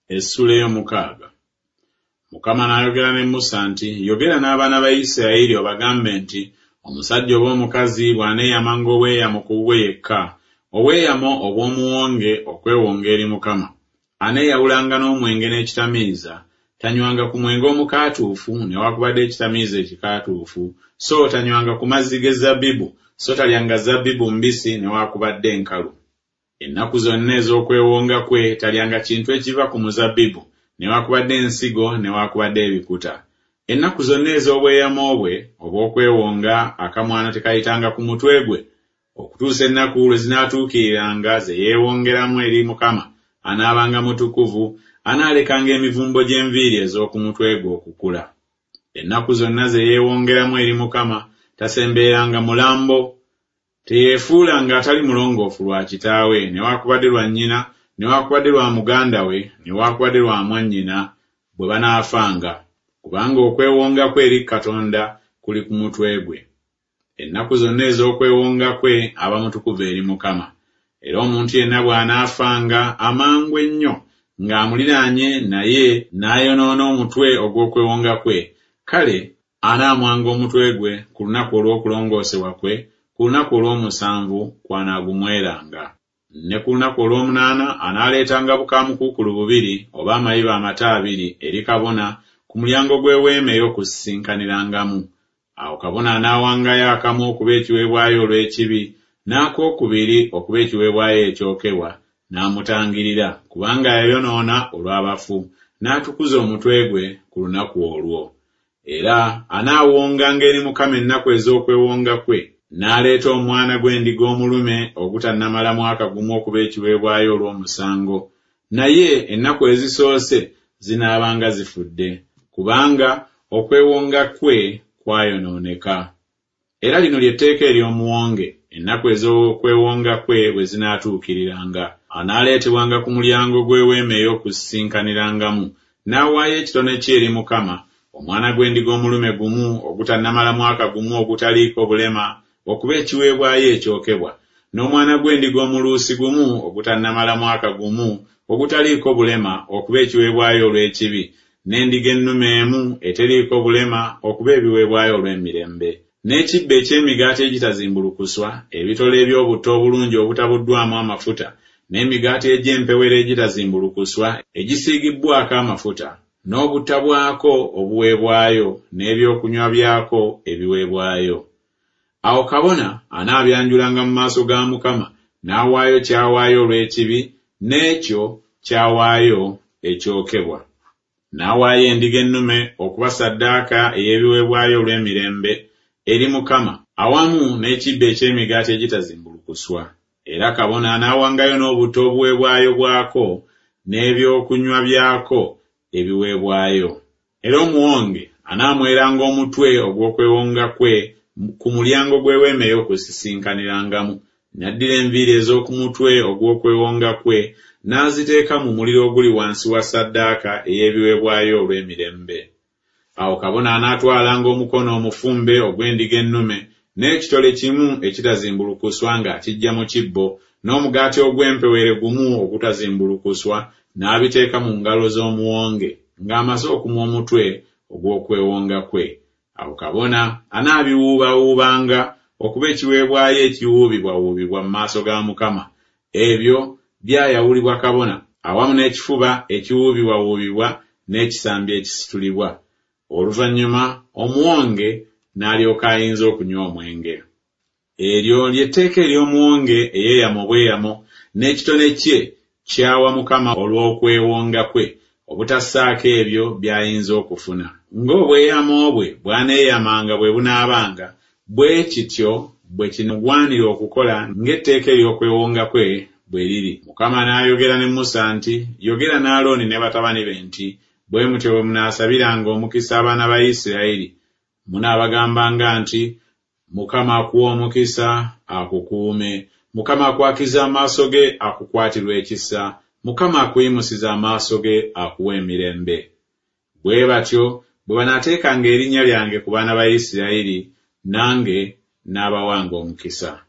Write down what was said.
Essula ey'omukaaga. Mukama n'ayogera ne Musa nti, yogera n'abaana ba Isirayiri obagambe nti, omusajja oba omukazi bw'aneeyamanga obweyamo ku bubwe yekka, obweyamo obw'omuwonge okwewonga eri Mukama, aneeyawulanga n'omwenge n'ekitamiiza, tanywanga ku mwenge omukaatuufu newaakubadde ekitamiiza ekikaatuufu, so tanywanga ku mazzi g'ezabbibu, so talyanga zabbibu mbisi newaakubadde enkalu. Ennaku zonna ez'okwewonga kwe talyanga kintu ekiva ku muzabbibu, newaakubadde ensigo newaakubadde ebikuta. Ennaku zonna ez'obweyamo bwe obw'okwewonga akamwana tekayitanga ku mutwe gwe, okutuusa ennaku lwe zinaatuukiriranga ze yeewongeramu eri Mukama, anaabanga mutukuvu, anaalekanga emivumbo gy'enviiri ez'oku mutwe gwe okukula. Ennaku zonna ze yeewongeramu eri Mukama tasembeeranga mulambo, teyeefuulanga atali mulongoofu lwa kitaawe, newaakubadde lwa nnyina, newaakubadde lwa muganda we, newaakubadde lwa mwannyina bwe banaafanga, kubanga okwewonga kwe eri Katonda kuli ku mutwe gwe. Ennaku zonna ez'okwewonga kwe aba mutukuvu eri Mukama. Era omuntu yenna bw'anaafanga amangu ennyo ng'amuliraanye naye n'ayonoona omutwe ogw'okwewonga kwe, kale anaamwanga omutwe gwe ku lunaku olw'okulongoosebwa kwe, ku lunaku olw'omusanvu kw'anaagumweranga. Ne ku lunaku olw'omunaana anaaleetanga bukaamukuukulu bubiri oba amayiba amata abiri eri kabona ku mulyango gw'eweema ey'okusisinkaniramu. Awo kabona anaawangayo akamu okuba ekiweebwayo olw'ekibi, n'akookubiri okuba ekiweebwayo ekyokebwa, n'amutangirira, kubanga yayonoona olw'abafu, n'atukuza omutwe gwe ku lunaku olwo. Era anaawonganga eri Mukama ennaku ez'okwewonga kwe, n'aleeta omwana gw'endiga omulume ogutannamala mwaka gumu okuba ekiweebwayo olw'omusango. Naye ennaku ezisoose zinaabanga zifudde, kubanga okwewonga kwe kwayonooneka. Era lino ly'etteeka ery'omuwonge, ennaku ez'okwewonga kwe bwe zinaatuukiriranga. Anaaleetebwanga ku mulyango gw'eweema ey'okusisinkaniramu, n'awaayo ekitone kye eri Mukama, omwana gw'endiga omulume gumu ogutannamala mwaka gumu ogutaliiko bulema okuba ekiweebwayo ekyokebwa, n'omwana gw'endiga omuluusi gumu ogutannamala mwaka gumu ogutaliiko bulema okuba ekiweebwayo olw'ekibi, n'endiga ennume emu eteriiko bulema okuba ebiweebwayo olw'emirembe. N'ekibbo eky'emigaati egitazimbulukuswa, ebitole eby'obutta obulungi obutabuddwamu amafuta, n'emigaati egy'empewera egitazimbulukuswa egisiigibbwako amafuta, n'obutta bwako obuweebwayo, n'ebyokunywa byako ebiweebwayo. Awo kabona anaabyanjulanga mu maaso ga Mukama, n'awaayo kyawaayo olw'ekibi, n'ekyo kyawaayo ekyokebwa. N'awaayo endiga ennume okuba ssaddaaka ey'ebiweebwayo olw'emirembe eri Mukama, awamu n'ekibbo eky'emigaati egitazimbulukuswa. Era kabona anaawangayo n'obutta obuweebwayo bwako, n'ebyokunywa byako ebiweebwayo. Era omuwonge anaamweranga omutwe ogw'okwewonga kwe ku mulyango gw'eweema ey'okusisinkaniramu, n'addira enviiri ez'oku mutwe ogw'okwewonga kwe, n'aziteeka mu muliro oguli wansi wa ssaddaaka ey'ebiweebwayo olw'emirembe. Awo kabona anaatwalanga omukono omufumbe ogw'endiga ennume, n'ekitole kimu ekitazimbulukuswa ng'akiggya mu kibbo, n'omugaati ogw'empewere gumu ogutazimbulukuswa, n'abiteeka mu ngalo z'omuwonge, ng'amaze okumwa omutwe ogw'okwewonga kwe. Awo kabona anaabiwuubawuubanga okuba ekiweebwayo ekiwuubibwawuubibwa mu maaso ga Mukama. Ebyo byayawulibwa kabona, awamu n'ekifuba ekiwuubibwawuubibwa n'ekisambi ekisitulibwa. Oluvannyuma omuwonge n'alyoka ayinza okunywa omwenge. Eryo ly'etteeka ery'omuwonge eyeeyama obweyamo, n'ekitone kye kyawa Mukama olw'okwewonga kwe, obutassaako ebyo by'ayinza okufuna. Ng'obweyamo bwe bw'aneeyamanga bwe bunaabanga, bwe kityo bwe kinogwanira okukola ng'etteeka ery'okwewonga kwe bwe liri. Mukama n'ayogera ne Musa nti, yogera ne Alooni ne batabani be nti, bwe mutyo bwe munaasabiranga omukisa abaana ba Isirayiri, munaabagambanga nti, Mukama akuwa omukisa akukuume, Mukama akwakiza amaaso ge akukwatirwe ekisa, Mukama akuyimusiza amaaso ge akuwa emirembe. Bwe batyo bwe banaateekanga erinnya lyange ku baana ba Isirayiri, nange n'abawanga omukisa.